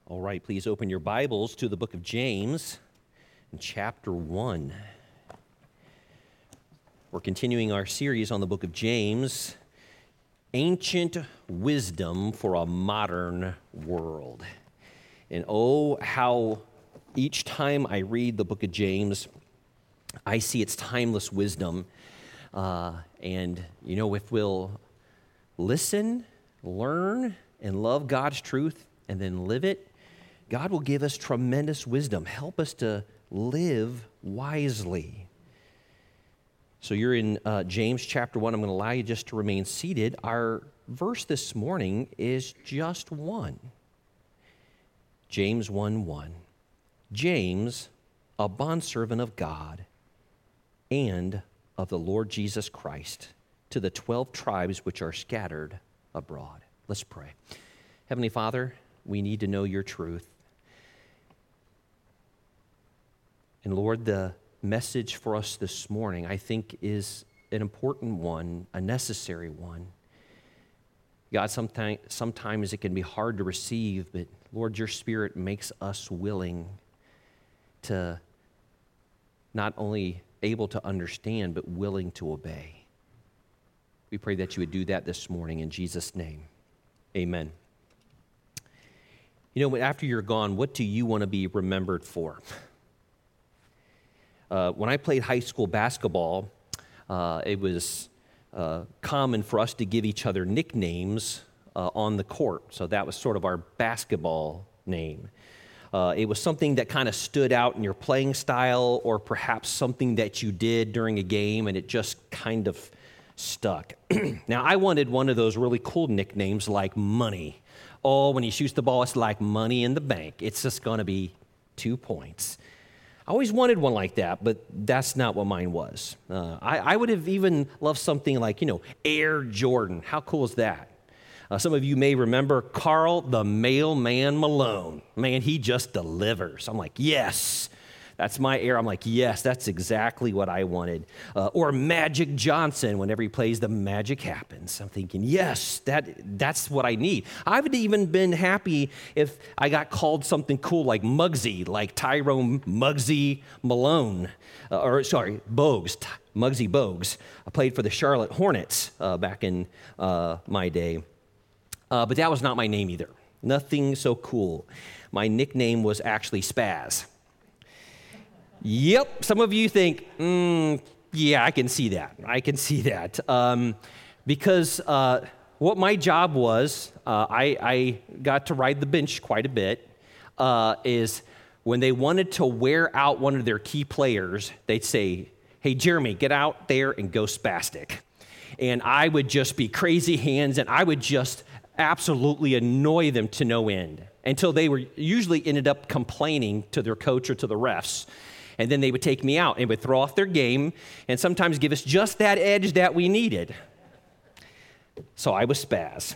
All right, please open your Bibles to the book of James in chapter 1. We're continuing our series on the book of James, Ancient Wisdom for a Modern World. And oh, how each time I read the book of James, I see its timeless wisdom. And, if we'll listen, learn, and love God's truth, and then live it, God will give us tremendous wisdom. Help us to live wisely. So you're in James chapter 1. I'm going to allow you just to remain seated. Our verse this morning is just one. James 1:1. James, a bondservant of God and of the Lord Jesus Christ, to the 12 tribes which are scattered abroad. Let's pray. Heavenly Father, we need to know your truth. And Lord, the message for us this morning, I think, is an important one, a necessary one. God, sometimes it can be hard to receive, but Lord, your Spirit makes us willing to not only able to understand, but willing to obey. We pray that you would do that this morning in Jesus' name. Amen. After you're gone, what do you want to be remembered for? When I played high school basketball, it was common for us to give each other nicknames on the court. So that was sort of our basketball name. It was something that kind of stood out in your playing style, or perhaps something that you did during a game and it just kind of stuck. Now, I wanted one of those really cool nicknames like Money. Oh, when he shoots the ball, it's like money in the bank. It's just going to be 2 points. I always wanted one like that, but that's not what mine was. I would have even loved something like, Air Jordan. How cool is that? Some of you may remember Carl the Mailman Malone. Man, he just delivers. I'm like, yes, that's my Air. I'm like, yes, that's exactly what I wanted. Or Magic Johnson, whenever he plays, the magic happens. I'm thinking, yes, that's what I need. I would have even been happy if I got called something cool like Muggsy, like Tyrone Muggsy Malone. Bogues, Muggsy Bogues. I played for the Charlotte Hornets back in my day. But that was not my name either. Nothing so cool. My nickname was actually Spaz. Yep, some of you think, yeah, I can see that. Because what my job was, I got to ride the bench quite a bit, is when they wanted to wear out one of their key players, they'd say, hey, Jeremy, get out there and go spastic. And I would just be crazy hands, and I would just absolutely annoy them to no end until they were usually ended up complaining to their coach or to the refs. And then they would take me out and would throw off their game and sometimes give us just that edge that we needed. So I was Spaz.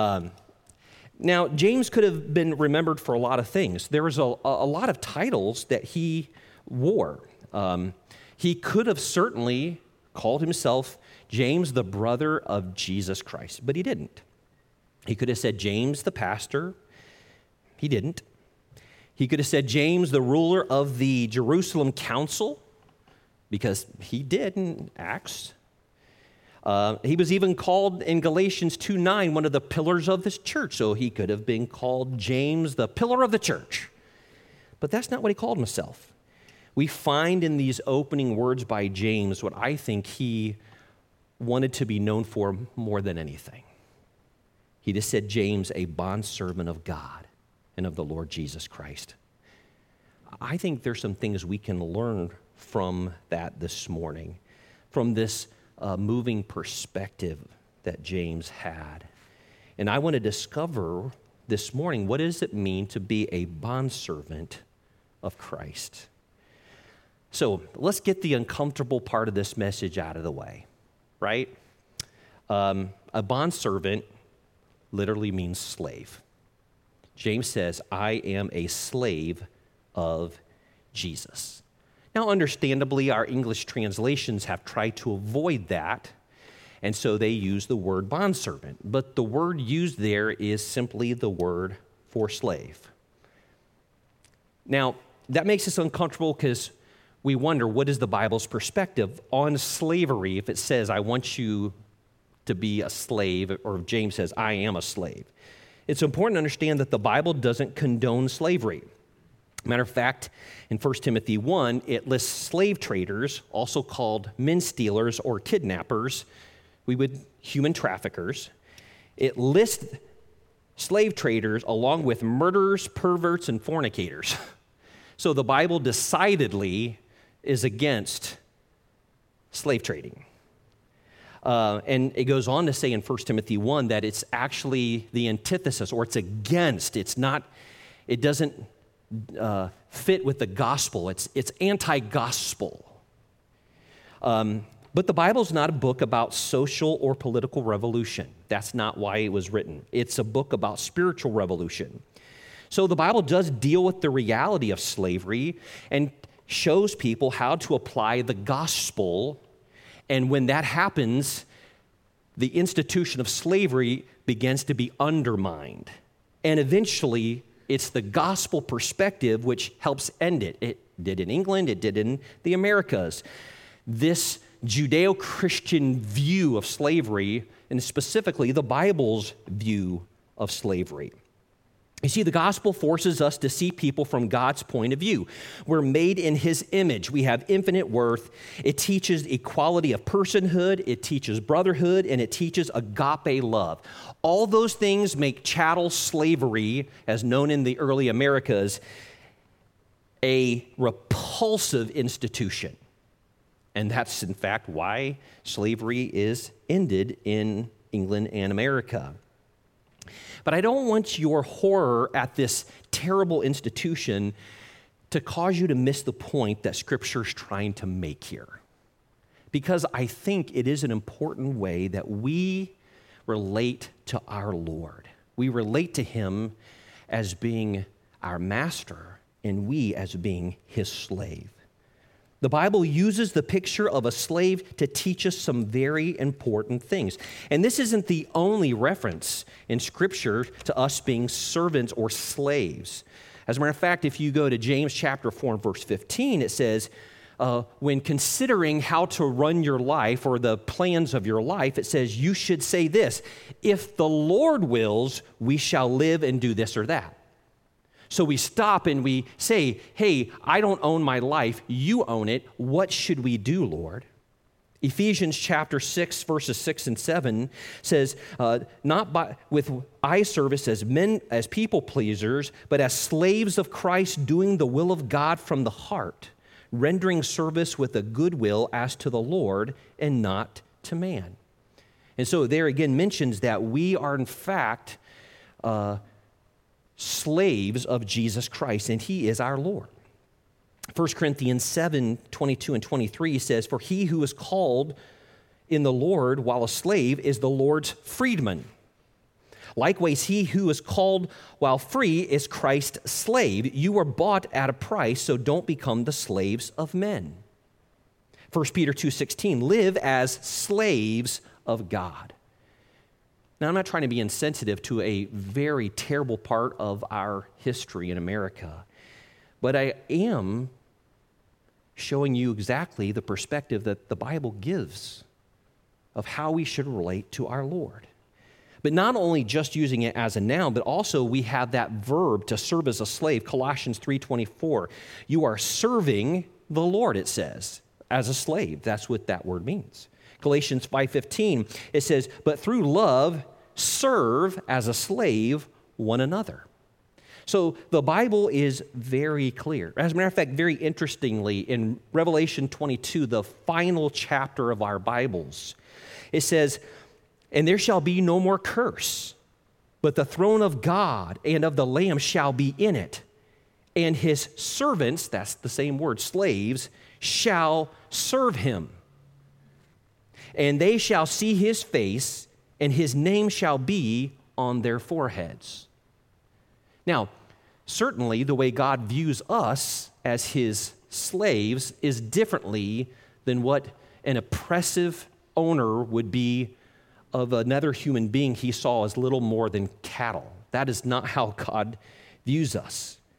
Now, James could have been remembered for a lot of things. There was a lot of titles that he wore. He could have certainly called himself James, the brother of Jesus Christ, but he didn't. He could have said James, the pastor. He didn't. He could have said James, the ruler of the Jerusalem council, because he did in Acts. He was even called in Galatians 2:9 one of the pillars of this church, so he could have been called James, the pillar of the church. But that's not what he called himself. We find in these opening words by James what I think he wanted to be known for more than anything. He just said James, a bondservant of God and of the Lord Jesus Christ. I think there's some things we can learn from that this morning, from this moving perspective that James had. And I want to discover this morning, what does it mean to be a bondservant of Christ? So let's get the uncomfortable part of this message out of the way, right? A bondservant literally means slave. James says, I am a slave of Jesus. Now, understandably, our English translations have tried to avoid that, and so they use the word bondservant. But the word used there is simply the word for slave. Now, that makes us uncomfortable because we wonder, what is the Bible's perspective on slavery if it says, I want you to be a slave, or if James says, I am a slave? It's important to understand that the Bible doesn't condone slavery. Matter of fact, in 1 Timothy 1, it lists slave traders, also called men stealers or kidnappers, human traffickers. It lists slave traders along with murderers, perverts, and fornicators. So the Bible decidedly is against slave trading. And it goes on to say in 1 Timothy 1 that it's actually the antithesis, or it's against. It doesn't fit with the gospel. It's anti-gospel. But the Bible's not a book about social or political revolution. That's not why it was written. It's a book about spiritual revolution. So the Bible does deal with the reality of slavery and shows people how to apply the gospel. And when that happens, the institution of slavery begins to be undermined. And eventually, it's the gospel perspective which helps end it. It did in England, it did in the Americas. This Judeo-Christian view of slavery, and specifically the Bible's view of slavery. You see, the gospel forces us to see people from God's point of view. We're made in his image. We have infinite worth. It teaches equality of personhood. It teaches brotherhood, and it teaches agape love. All those things make chattel slavery, as known in the early Americas, a repulsive institution. And that's, in fact, why slavery is ended in England and America. But I don't want your horror at this terrible institution to cause you to miss the point that Scripture's trying to make here. Because I think it is an important way that we relate to our Lord. We relate to him as being our master, and we as being his slave. The Bible uses the picture of a slave to teach us some very important things. And this isn't the only reference in Scripture to us being servants or slaves. As a matter of fact, if you go to James chapter 4 and verse 15, it says, when considering how to run your life or the plans of your life, it says, you should say this, if the Lord wills, we shall live and do this or that. So we stop and we say, hey, I don't own my life, you own it. What should we do, Lord? Ephesians chapter 6, verses 6 and 7 says, not with eye service as people pleasers, but as slaves of Christ, doing the will of God from the heart, rendering service with a good will as to the Lord and not to man. And so there again mentions that we are in fact slaves of Jesus Christ, and he is our Lord. 1 Corinthians 7, 22 and 23 says, for he who is called in the Lord while a slave is the Lord's freedman. Likewise, he who is called while free is Christ's slave. You were bought at a price, so don't become the slaves of men. 1 Peter 2:16, live as slaves of God. Now, I'm not trying to be insensitive to a very terrible part of our history in America, but I am showing you exactly the perspective that the Bible gives of how we should relate to our Lord. But not only just using it as a noun, but also we have that verb to serve as a slave, Colossians 3:24. You are serving the Lord, it says, as a slave. That's what that word means. Galatians 5:15, it says, but through love, serve as a slave one another. So the Bible is very clear. As a matter of fact, very interestingly, in Revelation 22, the final chapter of our Bibles, it says, and there shall be no more curse, but the throne of God and of the Lamb shall be in it, and his servants, that's the same word, slaves, shall serve him. And they shall see his face, and his name shall be on their foreheads. Now, certainly the way God views us as his slaves is differently than what an oppressive owner would be of another human being he saw as little more than cattle. That is not how God views us.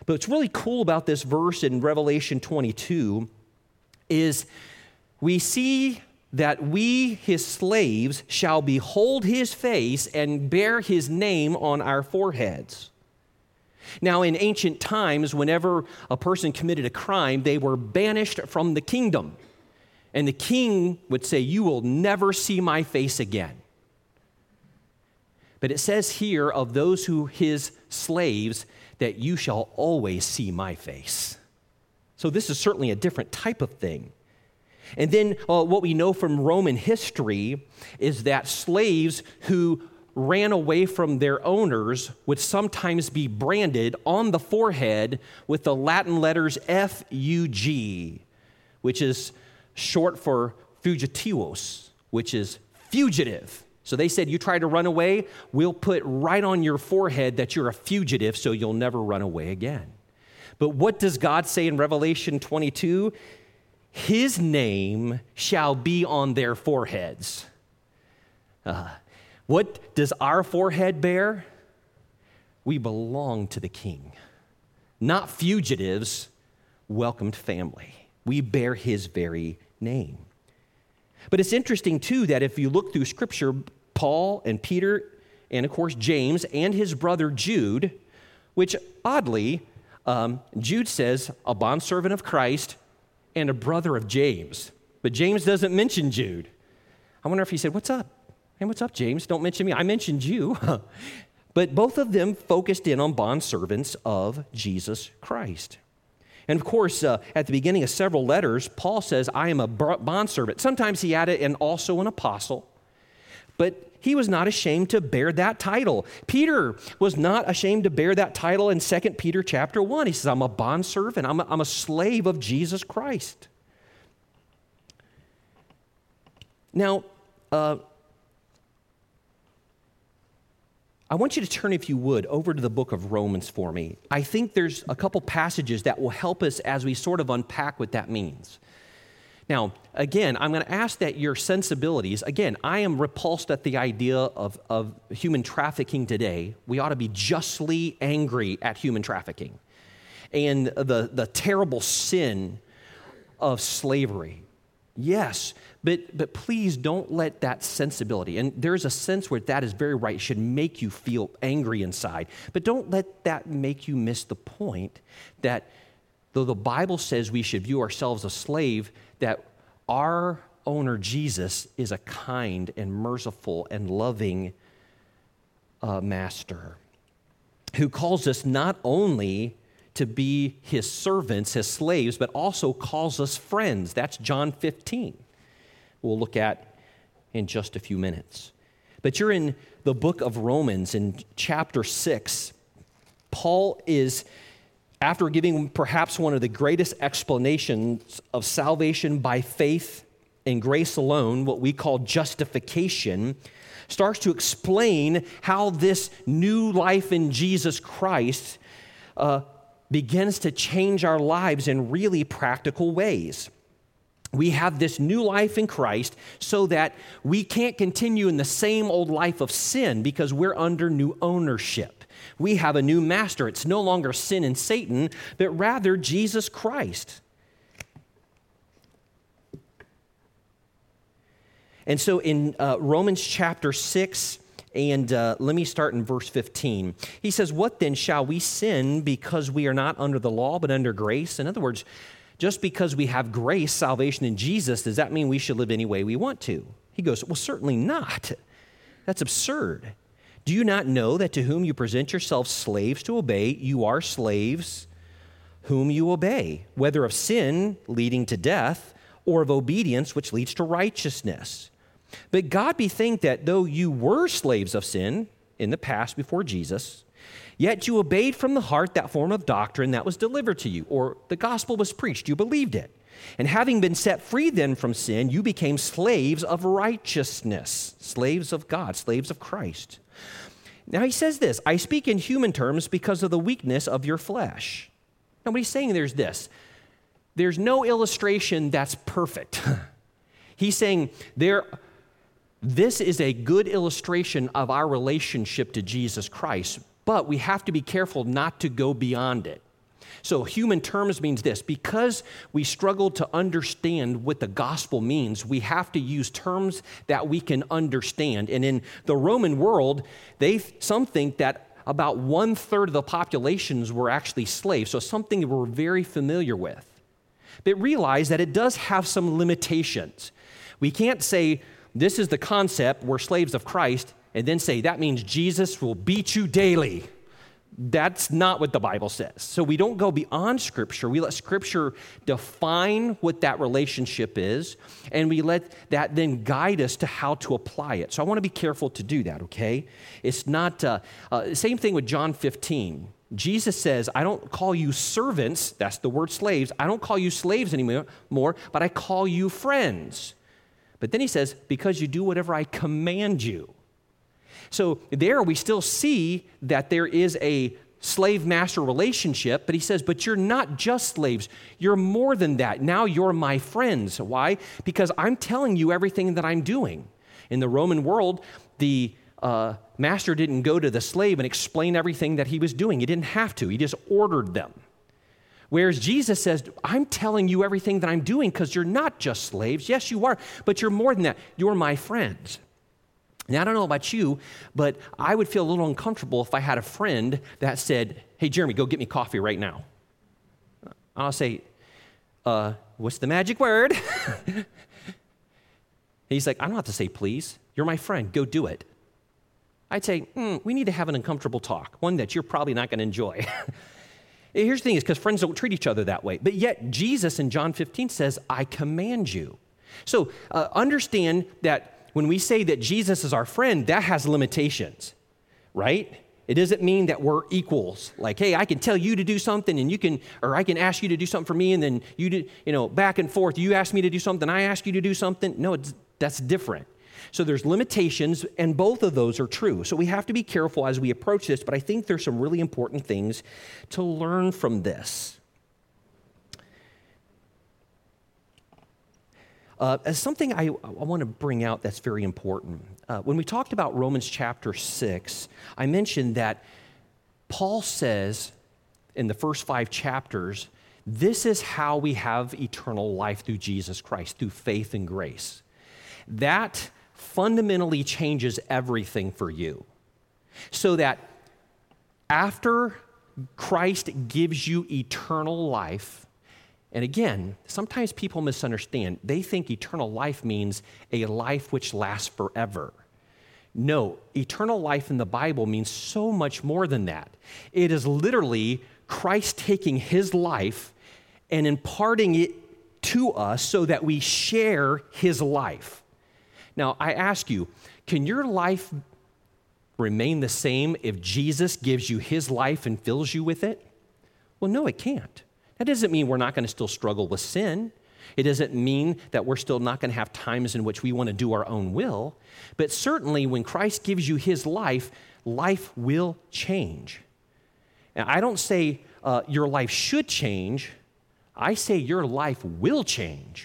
But what's really cool about this verse in Revelation 22 is we see that we, his slaves, shall behold his face and bear his name on our foreheads. Now, in ancient times, whenever a person committed a crime, they were banished from the kingdom. And the king would say, "You will never see my face again." But it says here of those who his slaves that you shall always see my face. So this is certainly a different type of thing. And then what we know from Roman history is that slaves who ran away from their owners would sometimes be branded on the forehead with the Latin letters F-U-G, which is short for fugitivos, which is fugitive. So they said, you try to run away, we'll put right on your forehead that you're a fugitive so you'll never run away again. But what does God say in Revelation 22? His name shall be on their foreheads. What does our forehead bear? We belong to the King. Not fugitives, welcomed family. We bear his very name. But it's interesting, too, that if you look through Scripture, Paul and Peter, and of course James, and his brother Jude, which oddly, Jude says, a bondservant of Christ and a brother of James. But James doesn't mention Jude. I wonder if he said, "What's up? Hey, what's up, James? Don't mention me. I mentioned you." But both of them focused in on bondservants of Jesus Christ. And of course, at the beginning of several letters, Paul says, "I am a bondservant." Sometimes he added, "and also an apostle." But he was not ashamed to bear that title. Peter was not ashamed to bear that title in 2 Peter chapter 1. He says, "I'm a bondservant. I'm a slave of Jesus Christ." Now, I want you to turn, if you would, over to the book of Romans for me. I think there's a couple passages that will help us as we sort of unpack what that means. Now, again, I'm going to ask that your sensibilities, again, I am repulsed at the idea of human trafficking today. We ought to be justly angry at human trafficking and the terrible sin of slavery. Yes, but please don't let that sensibility, and there's a sense where that is very right, should make you feel angry inside, but don't let that make you miss the point that though the Bible says we should view ourselves as a slave, that our owner Jesus is a kind and merciful and loving master who calls us not only to be his servants, his slaves, but also calls us friends. That's John 15. We'll look at in just a few minutes. But you're in the book of Romans in chapter 6. Paul is, after giving perhaps one of the greatest explanations of salvation by faith and grace alone, what we call justification, starts to explain how this new life in Jesus Christ begins to change our lives in really practical ways. We have this new life in Christ so that we can't continue in the same old life of sin because we're under new ownership. We have a new master. It's no longer sin and Satan, but rather Jesus Christ. And so in Romans chapter 6, and let me start in verse 15. He says, "What then, shall we sin because we are not under the law but under grace?" In other words, just because we have grace, salvation in Jesus, does that mean we should live any way we want to? He goes, "Well, certainly not. That's absurd. Do you not know that to whom you present yourselves slaves to obey, you are slaves whom you obey, whether of sin leading to death or of obedience which leads to righteousness? But God be thanked that though you were slaves of sin in the past before Jesus, yet you obeyed from the heart that form of doctrine that was delivered to you," or the gospel was preached, you believed it. "And having been set free then from sin, you became slaves of righteousness," slaves of God, slaves of Christ. Now he says this, "I speak in human terms because of the weakness of your flesh." Now what he's saying there's this. There's no illustration that's perfect. He's saying this is a good illustration of our relationship to Jesus Christ, but we have to be careful not to go beyond it. So human terms means this: because we struggle to understand what the gospel means, we have to use terms that we can understand. And in the Roman world, some think that about 1/3 of the populations were actually slaves, so something we're very familiar with. But realize that it does have some limitations. We can't say, this is the concept, we're slaves of Christ, and then say, that means Jesus will beat you daily. That's not what the Bible says. So we don't go beyond Scripture. We let Scripture define what that relationship is, and we let that then guide us to how to apply it. So I want to be careful to do that, okay? It's not, same thing with John 15. Jesus says, I don't call you servants, that's the word slaves. I don't call you slaves anymore, but I call you friends. But then he says, because you do whatever I command you. So there we still see that there is a slave-master relationship, but he says, but you're not just slaves. You're more than that. Now you're my friends. Why? Because I'm telling you everything that I'm doing. In the Roman world, the master didn't go to the slave and explain everything that he was doing. He didn't have to. He just ordered them. Whereas Jesus says, I'm telling you everything that I'm doing because you're not just slaves. Yes, you are, but you're more than that. You're my friends. Now, I don't know about you, but I would feel a little uncomfortable if I had a friend that said, hey, Jeremy, go get me coffee right now. I'll say, what's the magic word? He's like, I don't have to say please. You're my friend. Go do it. I'd say, we need to have an uncomfortable talk, one that you're probably not going to enjoy. Here's the thing is because friends don't treat each other that way. But yet Jesus in John 15 says, I command you. So understand that when we say that Jesus is our friend, that has limitations, right? It doesn't mean that we're equals. Like, hey, I can tell you to do something and you can, or I can ask you to do something for me and then you do, back and forth. You ask me to do something, I ask you to do something. No, that's different. So there's limitations, and both of those are true. So we have to be careful as we approach this, but I think there's some really important things to learn from this. As something I want to bring out that's very important. When we talked about Romans chapter 6, I mentioned that Paul says in the first 5 chapters, this is how we have eternal life through Jesus Christ, through faith and grace. That fundamentally changes everything for you. So that after Christ gives you eternal life, and again, sometimes people misunderstand. They think eternal life means a life which lasts forever. No, eternal life in the Bible means so much more than that. It is literally Christ taking his life and imparting it to us so that we share his life. Now, I ask you, can your life remain the same if Jesus gives you his life and fills you with it? Well, no, it can't. That doesn't mean we're not going to still struggle with sin. It doesn't mean that we're still not going to have times in which we want to do our own will. But certainly when Christ gives you his life, life will change. And I don't say your life should change. I say your life will change.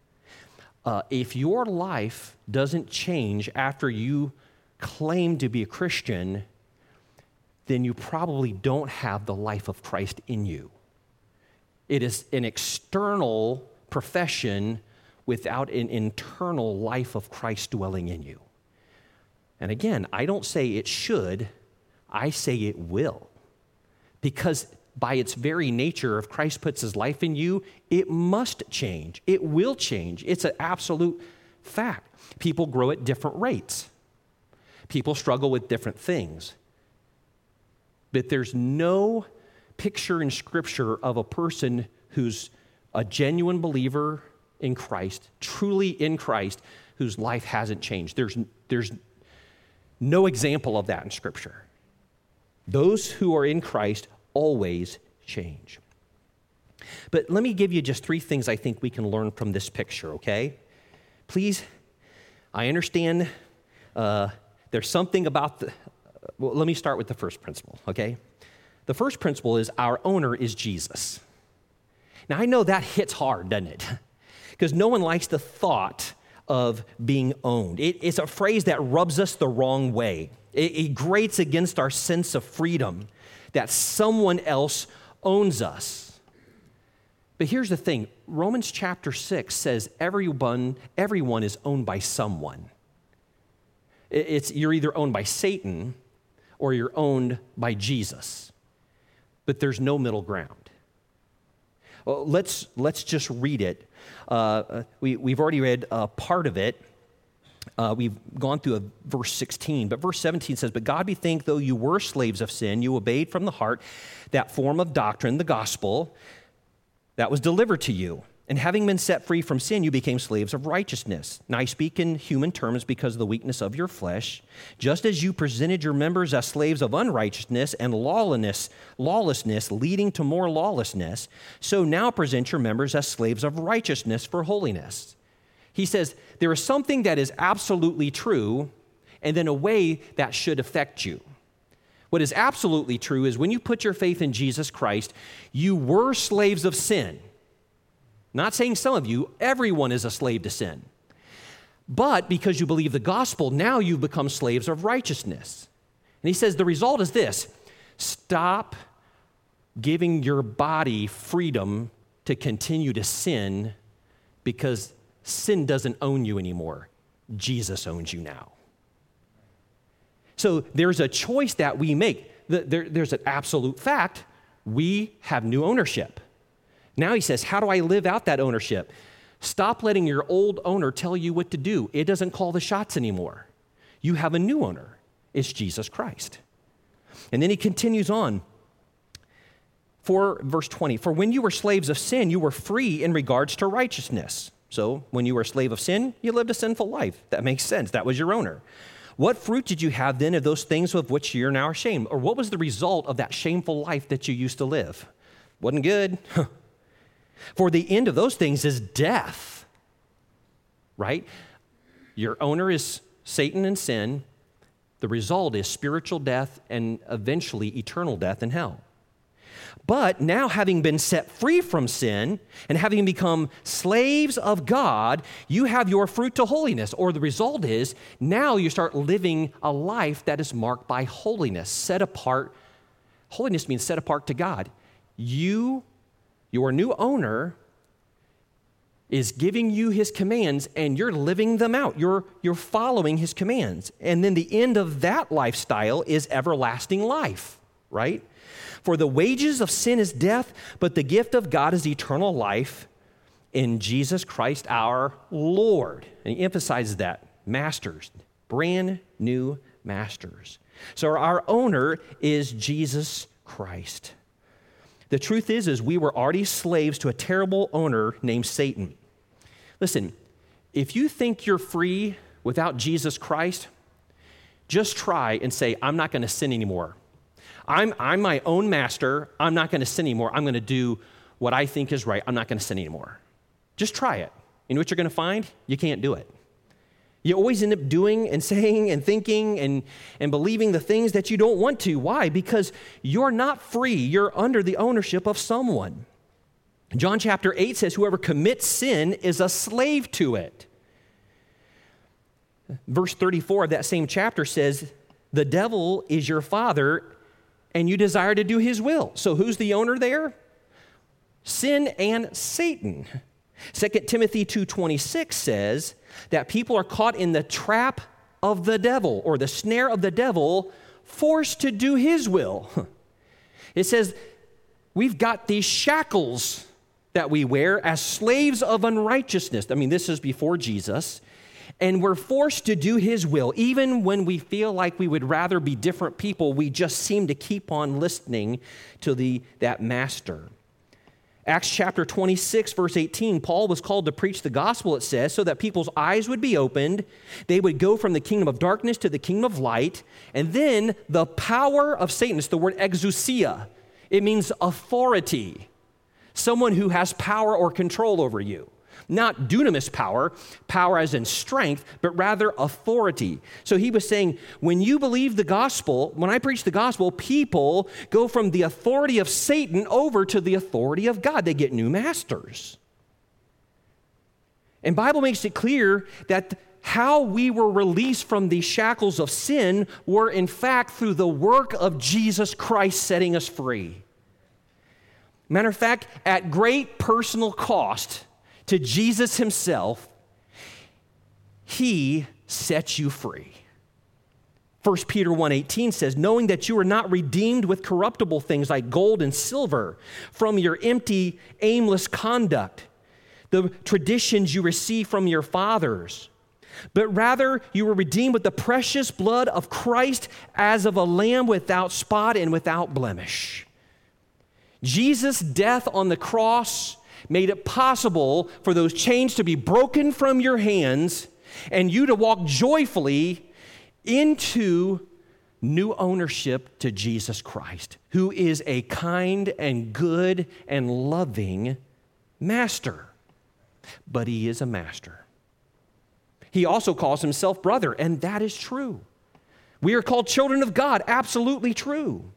If your life doesn't change after you claim to be a Christian, then you probably don't have the life of Christ in you. It is an external profession without an internal life of Christ dwelling in you. And again, I don't say it should, I say it will. Because by its very nature, if Christ puts his life in you, it must change. It will change. It's an absolute fact. People grow at different rates. People struggle with different things. But there's no picture in Scripture of a person who's a genuine believer in Christ, truly in Christ, whose life hasn't changed. There's no example of that in Scripture. Those who are in Christ always change. But let me give you just 3 things I think we can learn from this picture, okay? Please, I understand there's something about well, let me start with the first principle, okay? The first principle is our owner is Jesus. Now, I know that hits hard, doesn't it? Because no one likes the thought of being owned. It's a phrase that rubs us the wrong way. It grates against our sense of freedom that someone else owns us. But here's the thing. Romans chapter 6 says everyone is owned by someone. You're either owned by Satan or you're owned by Jesus. But there's no middle ground. Well, let's just read it. We've already read part of it. We've gone through verse 16, but verse 17 says, "But God be thanked, though you were slaves of sin, you obeyed from the heart that form of doctrine, the gospel, that was delivered to you. And having been set free from sin, you became slaves of righteousness. Now I speak in human terms because of the weakness of your flesh. Just as you presented your members as slaves of unrighteousness and lawlessness, leading to more lawlessness, so now present your members as slaves of righteousness for holiness." He says, there is something that is absolutely true, and then a way that should affect you. What is absolutely true is when you put your faith in Jesus Christ, you were slaves of sin. Not saying some of you, everyone is a slave to sin. But because you believe the gospel, now you've become slaves of righteousness. And he says the result is this: stop giving your body freedom to continue to sin, because sin doesn't own you anymore. Jesus owns you now. So there's a choice that we make. There's an absolute fact. We have new ownership. Now he says, how do I live out that ownership? Stop letting your old owner tell you what to do. It doesn't call the shots anymore. You have a new owner. It's Jesus Christ. And then he continues on. For verse 20, "For when you were slaves of sin, you were free in regards to righteousness." So when you were a slave of sin, you lived a sinful life. That makes sense. That was your owner. "What fruit did you have then of those things of which you're now ashamed?" Or what was the result of that shameful life that you used to live? Wasn't good. "For the end of those things is death." Right? Your owner is Satan and sin. The result is spiritual death and eventually eternal death in hell. "But now, having been set free from sin and having become slaves of God, you have your fruit to holiness." Or the result is now you start living a life that is marked by holiness, set apart. Holiness means set apart to God. Your new owner is giving you his commands and you're living them out. You're following his commands. And then the end of that lifestyle is everlasting life, right? "For the wages of sin is death, but the gift of God is eternal life in Jesus Christ our Lord." And he emphasizes that. Masters, brand new masters. So our owner is Jesus Christ. The truth is we were already slaves to a terrible owner named Satan. Listen, if you think you're free without Jesus Christ, just try and say, "I'm not going to sin anymore. I'm my own master. I'm not going to sin anymore. I'm going to do what I think is right. I'm not going to sin anymore." Just try it. You know what you're going to find? You can't do it. You always end up doing and saying and thinking and believing the things that you don't want to. Why? Because you're not free. You're under the ownership of someone. John chapter 8 says, "Whoever commits sin is a slave to it." Verse 34 of that same chapter says, "The devil is your father, and you desire to do his will." So who's the owner there? Sin and Satan. 2 Timothy 2:26 says that people are caught in the trap of the devil, or the snare of the devil, forced to do his will. It says we've got these shackles that we wear as slaves of unrighteousness. I mean, this is before Jesus. And we're forced to do his will. Even when we feel like we would rather be different people, we just seem to keep on listening to that master. Acts chapter 26, verse 18, Paul was called to preach the gospel, it says, so that people's eyes would be opened. They would go from the kingdom of darkness to the kingdom of light. And then the power of Satan, it's the word exousia. It means authority. Someone who has power or control over you. Not dunamis power, power as in strength, but rather authority. So he was saying, when you believe the gospel, when I preach the gospel, people go from the authority of Satan over to the authority of God. They get new masters. And the Bible makes it clear that how we were released from the shackles of sin were in fact through the work of Jesus Christ setting us free. Matter of fact, at great personal cost to Jesus himself, he sets you free. 1 Peter 1:18 says, knowing that you are not redeemed with corruptible things like gold and silver from your empty, aimless conduct, the traditions you receive from your fathers, but rather you were redeemed with the precious blood of Christ as of a lamb without spot and without blemish. Jesus' death on the cross made it possible for those chains to be broken from your hands and you to walk joyfully into new ownership to Jesus Christ, who is a kind and good and loving master. But he is a master. He also calls himself brother, and that is true. We are called children of God, absolutely true.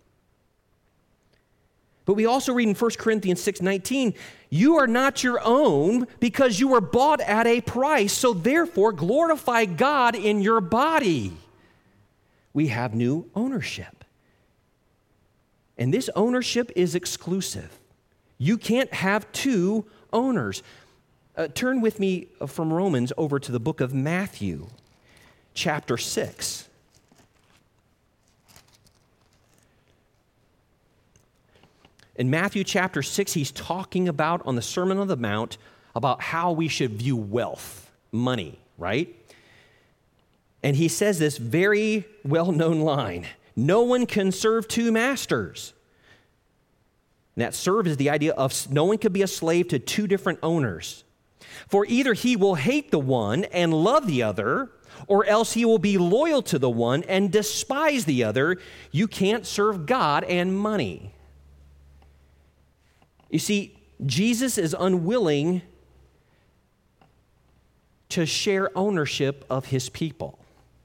But we also read in 1 Corinthians 6:19, you are not your own because you were bought at a price, so therefore glorify God in your body. We have new ownership. And this ownership is exclusive. You can't have two owners. Turn with me from Romans over to the book of Matthew, chapter 6. In Matthew chapter 6, he's talking about, on the Sermon on the Mount, about how we should view wealth, money, right? And he says this very well-known line, no one can serve two masters. And that serve is the idea of no one could be a slave to two different owners. For either he will hate the one and love the other, or else he will be loyal to the one and despise the other. You can't serve God and money. You see, Jesus is unwilling to share ownership of his people.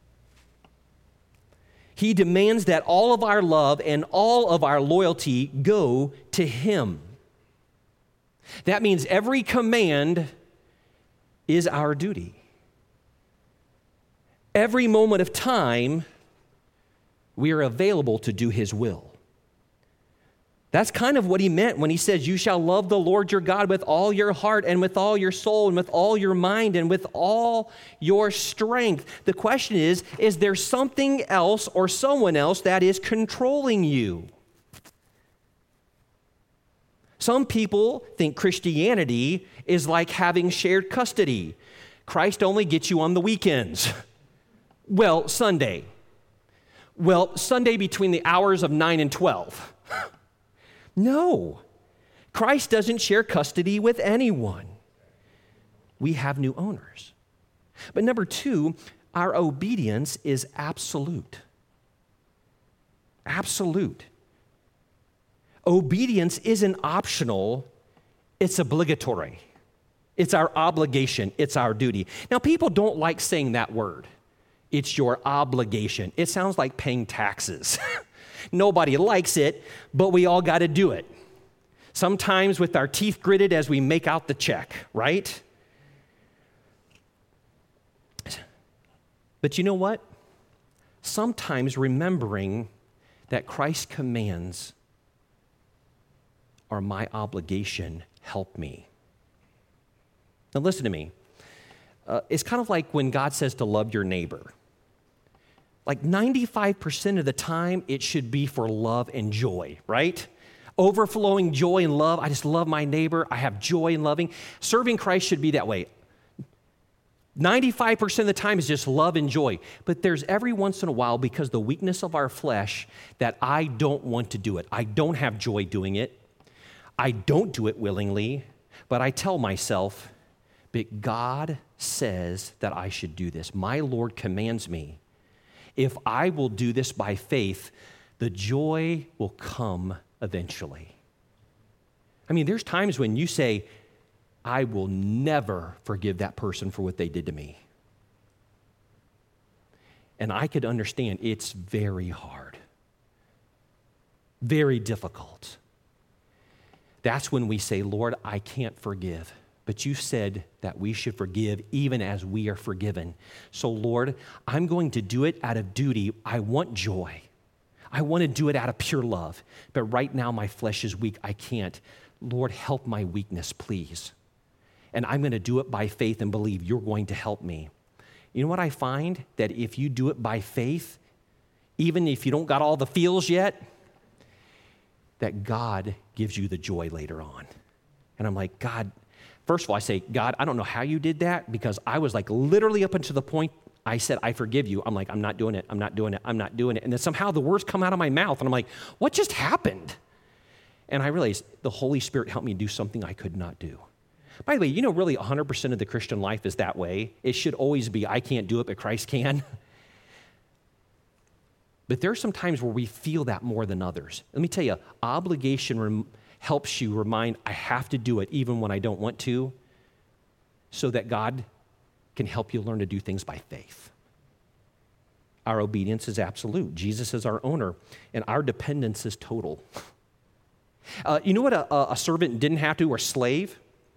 He demands that all of our love and all of our loyalty go to him. That means every command is our duty. Every moment of time, we are available to do his will. That's kind of what he meant when he says, you shall love the Lord your God with all your heart and with all your soul and with all your mind and with all your strength. The question is there something else or someone else that is controlling you? Some people think Christianity is like having shared custody. Christ only gets you on the weekends. Well, Sunday. Well, Sunday between the hours of 9 and 12. No, Christ doesn't share custody with anyone. We have new owners. But number two, our obedience is absolute. Absolute. Obedience isn't optional, it's obligatory. It's our obligation, it's our duty. Now, people don't like saying that word. It's your obligation. It sounds like paying taxes. Nobody likes it, but we all got to do it. Sometimes with our teeth gritted as we make out the check, right? But you know what? Sometimes remembering that Christ's commands are my obligation help me. Now listen to me. It's kind of like when God says to love your neighbor. Like 95% of the time, it should be for love and joy, right? Overflowing joy and love. I just love my neighbor. I have joy in loving. Serving Christ should be that way. 95% of the time is just love and joy. But there's every once in a while, because the weakness of our flesh, that I don't want to do it. I don't have joy doing it. I don't do it willingly, but I tell myself, but God says that I should do this. My Lord commands me. If I will do this by faith, the joy will come eventually. I mean, there's times when you say, I will never forgive that person for what they did to me. And I could understand it's very hard, very difficult. That's when we say, Lord, I can't forgive. But you said that we should forgive even as we are forgiven. So, Lord, I'm going to do it out of duty. I want joy. I want to do it out of pure love. But right now, my flesh is weak. I can't. Lord, help my weakness, please. And I'm going to do it by faith and believe you're going to help me. You know what I find? That if you do it by faith, even if you don't got all the feels yet, that God gives you the joy later on. And I'm like, God, first of all, I say, God, I don't know how you did that, because I was like literally up until the point I said, I forgive you. I'm like, I'm not doing it. I'm not doing it. I'm not doing it. And then somehow the words come out of my mouth and I'm like, what just happened? And I realized the Holy Spirit helped me do something I could not do. By the way, you know, really 100% of the Christian life is that way. It should always be, I can't do it, but Christ can. But there are some times where we feel that more than others. Let me tell you, obligation helps you remind, I have to do it even when I don't want to, so that God can help you learn to do things by faith. Our obedience is absolute. Jesus is our owner, and our dependence is total. You know what a servant didn't have to, or slave?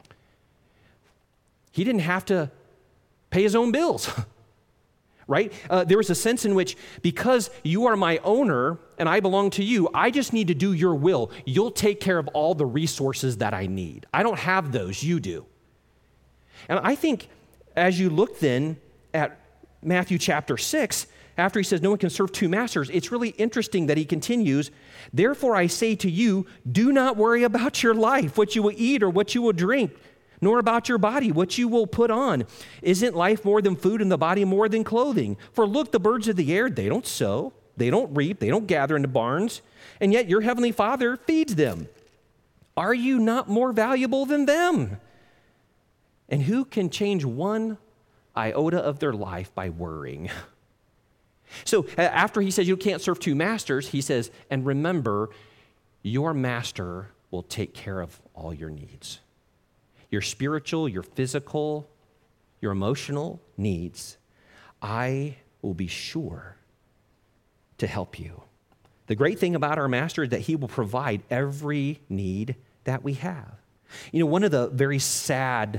He didn't have to pay his own bills, right? There was a sense in which, because you are my owner and I belong to you, I just need to do your will. You'll take care of all the resources that I need. I don't have those, you do. And I think as you look then at Matthew chapter 6, after he says no one can serve two masters, it's really interesting that he continues, therefore I say to you, do not worry about your life, what you will eat or what you will drink, nor about your body, what you will put on. Isn't life more than food and the body more than clothing? For look, the birds of the air, they don't sow, they don't reap, they don't gather into barns, and yet your heavenly Father feeds them. Are you not more valuable than them? And who can change one iota of their life by worrying? So after he says you can't serve two masters, he says, and remember, your master will take care of all your needs. Your spiritual, your physical, your emotional needs. I will be sure to help you. The great thing about our master is that he will provide every need that we have. You know, one of the very sad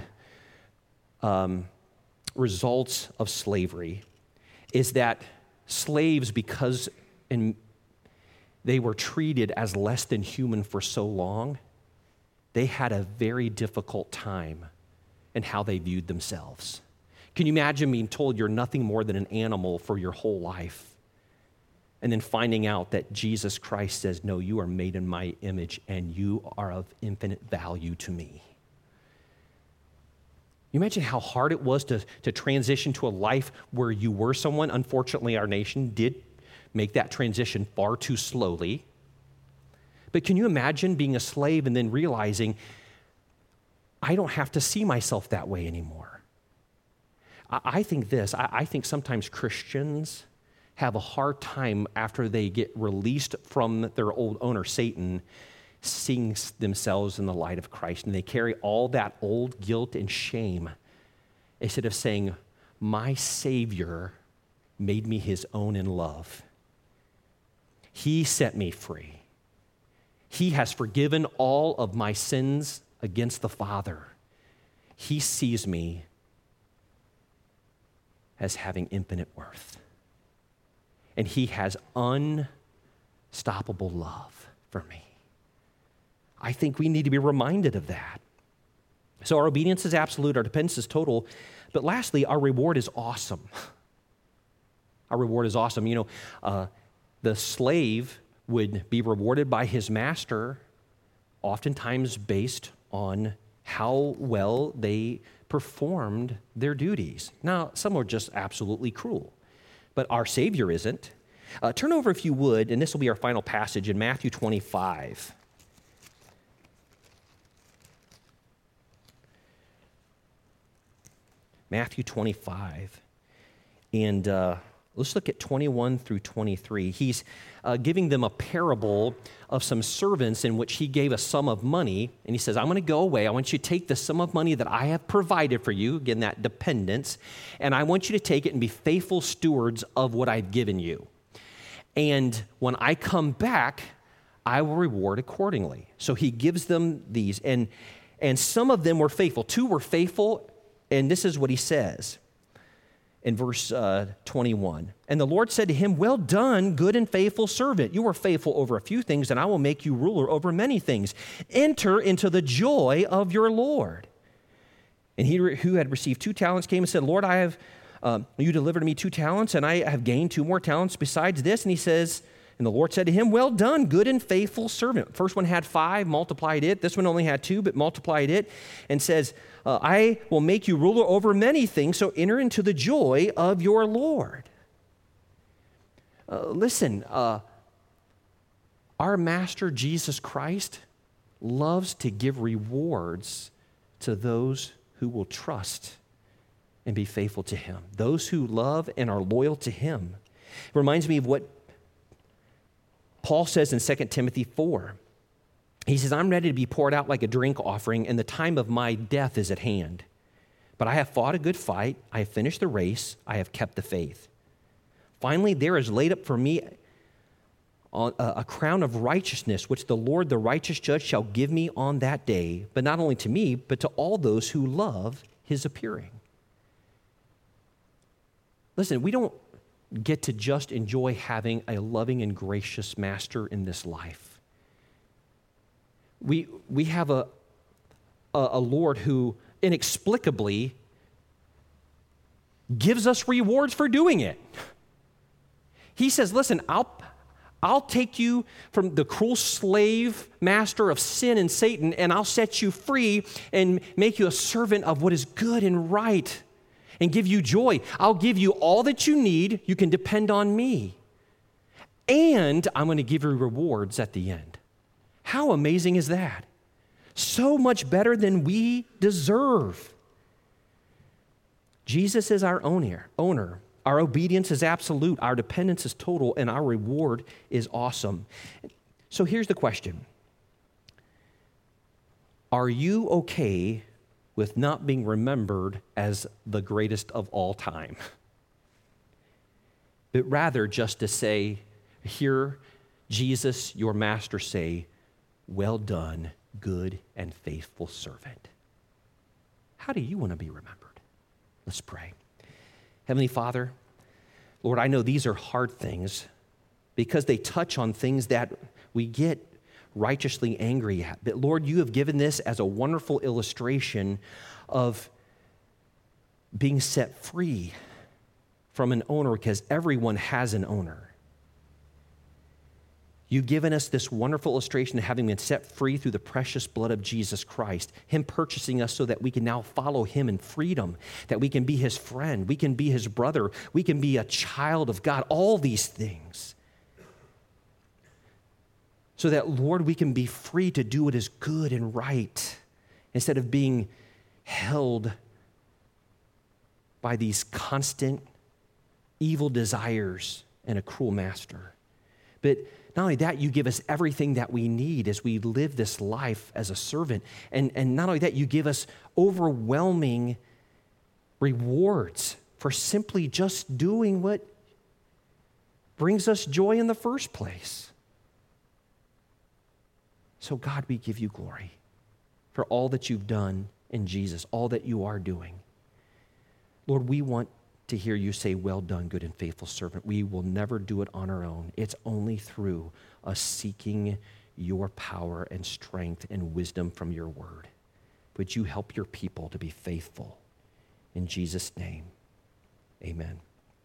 results of slavery is that slaves, because they were treated as less than human for so long, they had a very difficult time in how they viewed themselves. Can you imagine being told you're nothing more than an animal for your whole life, and then finding out that Jesus Christ says, no, you are made in my image and you are of infinite value to me? You imagine how hard it was to transition to a life where you were someone. Unfortunately, our nation did make that transition far too slowly. But can you imagine being a slave and then realizing, I don't have to see myself that way anymore? I think sometimes Christians have a hard time after they get released from their old owner, Satan, seeing themselves in the light of Christ, and they carry all that old guilt and shame instead of saying, my Savior made me his own in love. He set me free. He has forgiven all of my sins against the Father. He sees me as having infinite worth. And he has unstoppable love for me. I think we need to be reminded of that. So our obedience is absolute, our dependence is total, but lastly, our reward is awesome. Our reward is awesome. You know, the slave would be rewarded by his master, oftentimes based on how well they performed their duties. Now, some were just absolutely cruel, but our Savior isn't. Turn over, if you would, and this will be our final passage in Matthew 25. Matthew 25. And let's look at 21 through 23. He's giving them a parable of some servants in which he gave a sum of money. And he says, I'm going to go away. I want you to take the sum of money that I have provided for you, again, that dependence, and I want you to take it and be faithful stewards of what I've given you. And when I come back, I will reward accordingly. So he gives them these. And some of them were faithful. 2 were faithful. And this is what he says. in verse 21. And the Lord said to him, well done, good and faithful servant. You were faithful over a few things, and I will make you ruler over many things. Enter into the joy of your Lord. And he who had received 2 talents came and said, Lord, you delivered to me 2 talents, and I have gained 2 more talents besides this. And he says, and the Lord said to him, well done, good and faithful servant. First one had 5, multiplied it. This one only had 2, but multiplied it. And says, I will make you ruler over many things, so enter into the joy of your Lord. Listen, our Master Jesus Christ loves to give rewards to those who will trust and be faithful to him. Those who love and are loyal to him. It reminds me of what Paul says in 2 Timothy 4. He says, I'm ready to be poured out like a drink offering, and the time of my death is at hand. But I have fought a good fight. I have finished the race. I have kept the faith. Finally, there is laid up for me a crown of righteousness, which the Lord, the righteous judge, shall give me on that day, but not only to me, but to all those who love his appearing. Listen, we don't get to just enjoy having a loving and gracious master in this life. We have a Lord who inexplicably gives us rewards for doing it. He says, listen, I'll take you from the cruel slave master of sin and Satan, and I'll set you free and make you a servant of what is good and right, and give you joy. I'll give you all that you need. You can depend on me. And I'm going to give you rewards at the end. How amazing is that? So much better than we deserve. Jesus is our owner. Our obedience is absolute. Our dependence is total. And our reward is awesome. So here's the question. Are you okay with not being remembered as the greatest of all time, but rather just to say, hear Jesus, your master, say, well done, good and faithful servant. How do you want to be remembered? Let's pray. Heavenly Father, Lord, I know these are hard things because they touch on things that we get righteously angry at. But Lord, you have given this as a wonderful illustration of being set free from an owner, because everyone has an owner. You've given us this wonderful illustration of having been set free through the precious blood of Jesus Christ, him purchasing us so that we can now follow him in freedom, that we can be his friend, we can be his brother, we can be a child of God, all these things. So that, Lord, we can be free to do what is good and right instead of being held by these constant evil desires and a cruel master. But not only that, you give us everything that we need as we live this life as a servant. And not only that, you give us overwhelming rewards for simply just doing what brings us joy in the first place. So God, we give you glory for all that you've done in Jesus, all that you are doing. Lord, we want to hear you say, well done, good and faithful servant. We will never do it on our own. It's only through us seeking your power and strength and wisdom from your word. Would you help your people to be faithful? In Jesus' name, amen.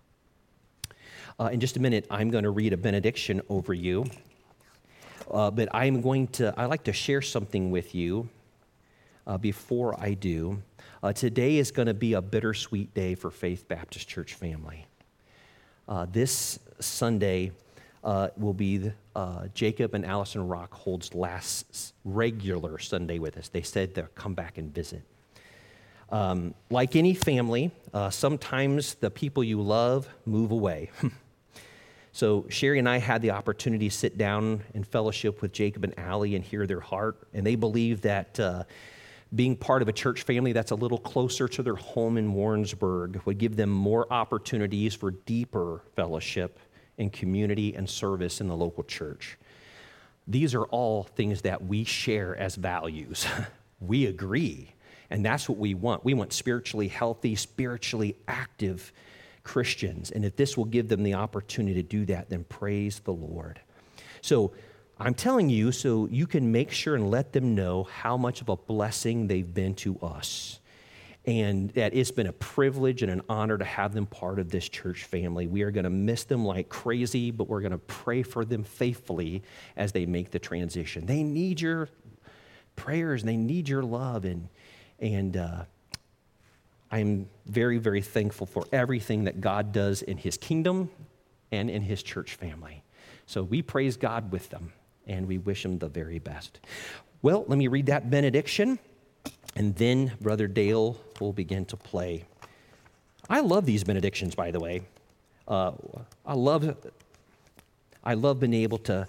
In just a minute, I'm going to read a benediction over you. But I'd like to share something with you before I do. Today is going to be a bittersweet day for Faith Baptist Church family. This Sunday will be Jacob and Allison Rockhold's last regular Sunday with us. They said they'll come back and visit. Like any family, sometimes the people you love move away. So Sherry and I had the opportunity to sit down and fellowship with Jacob and Allie and hear their heart. And they believe that being part of a church family that's a little closer to their home in Warrensburg would give them more opportunities for deeper fellowship and community and service in the local church. These are all things that we share as values. We agree. And that's what we want. We want spiritually healthy, spiritually active Christians. And if this will give them the opportunity to do that, then praise the Lord. So I'm telling you so you can make sure and let them know how much of a blessing they've been to us. And that it's been a privilege and an honor to have them part of this church family. We are going to miss them like crazy, but we're going to pray for them faithfully as they make the transition. They need your prayers and they need your love. And I'm very, very thankful for everything that God does in his kingdom and in his church family. So we praise God with them and we wish them the very best. Well, let me read that benediction. And then Brother Dale will begin to play. I love these benedictions, by the way. I love being able to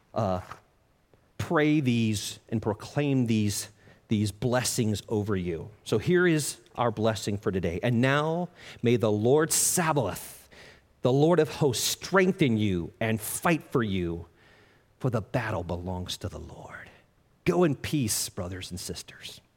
pray these and proclaim these blessings over you. So here is our blessing for today. And now may the Lord Sabaoth, the Lord of hosts, strengthen you and fight for you, for the battle belongs to the Lord. Go in peace, brothers and sisters.